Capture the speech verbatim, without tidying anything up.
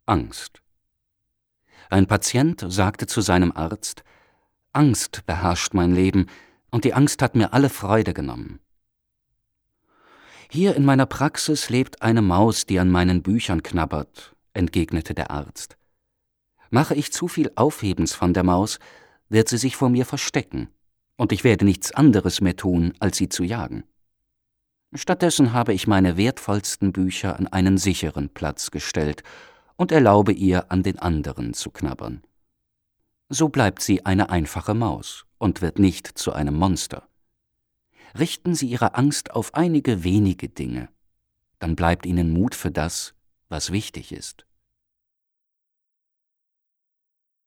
Angst. Ein Patient sagte zu seinem Arzt: »Angst beherrscht mein Leben, und die Angst hat mir alle Freude genommen.« »Hier in meiner Praxis lebt eine Maus, die an meinen Büchern knabbert«, entgegnete der Arzt. »Mache ich zu viel Aufhebens von der Maus, wird sie sich vor mir verstecken, und ich werde nichts anderes mehr tun, als sie zu jagen. Stattdessen habe ich meine wertvollsten Bücher an einen sicheren Platz gestellt und erlaube ihr, an den anderen zu knabbern. So bleibt sie eine einfache Maus und wird nicht zu einem Monster. Richten Sie Ihre Angst auf einige wenige Dinge, dann bleibt Ihnen Mut für das, was wichtig ist.«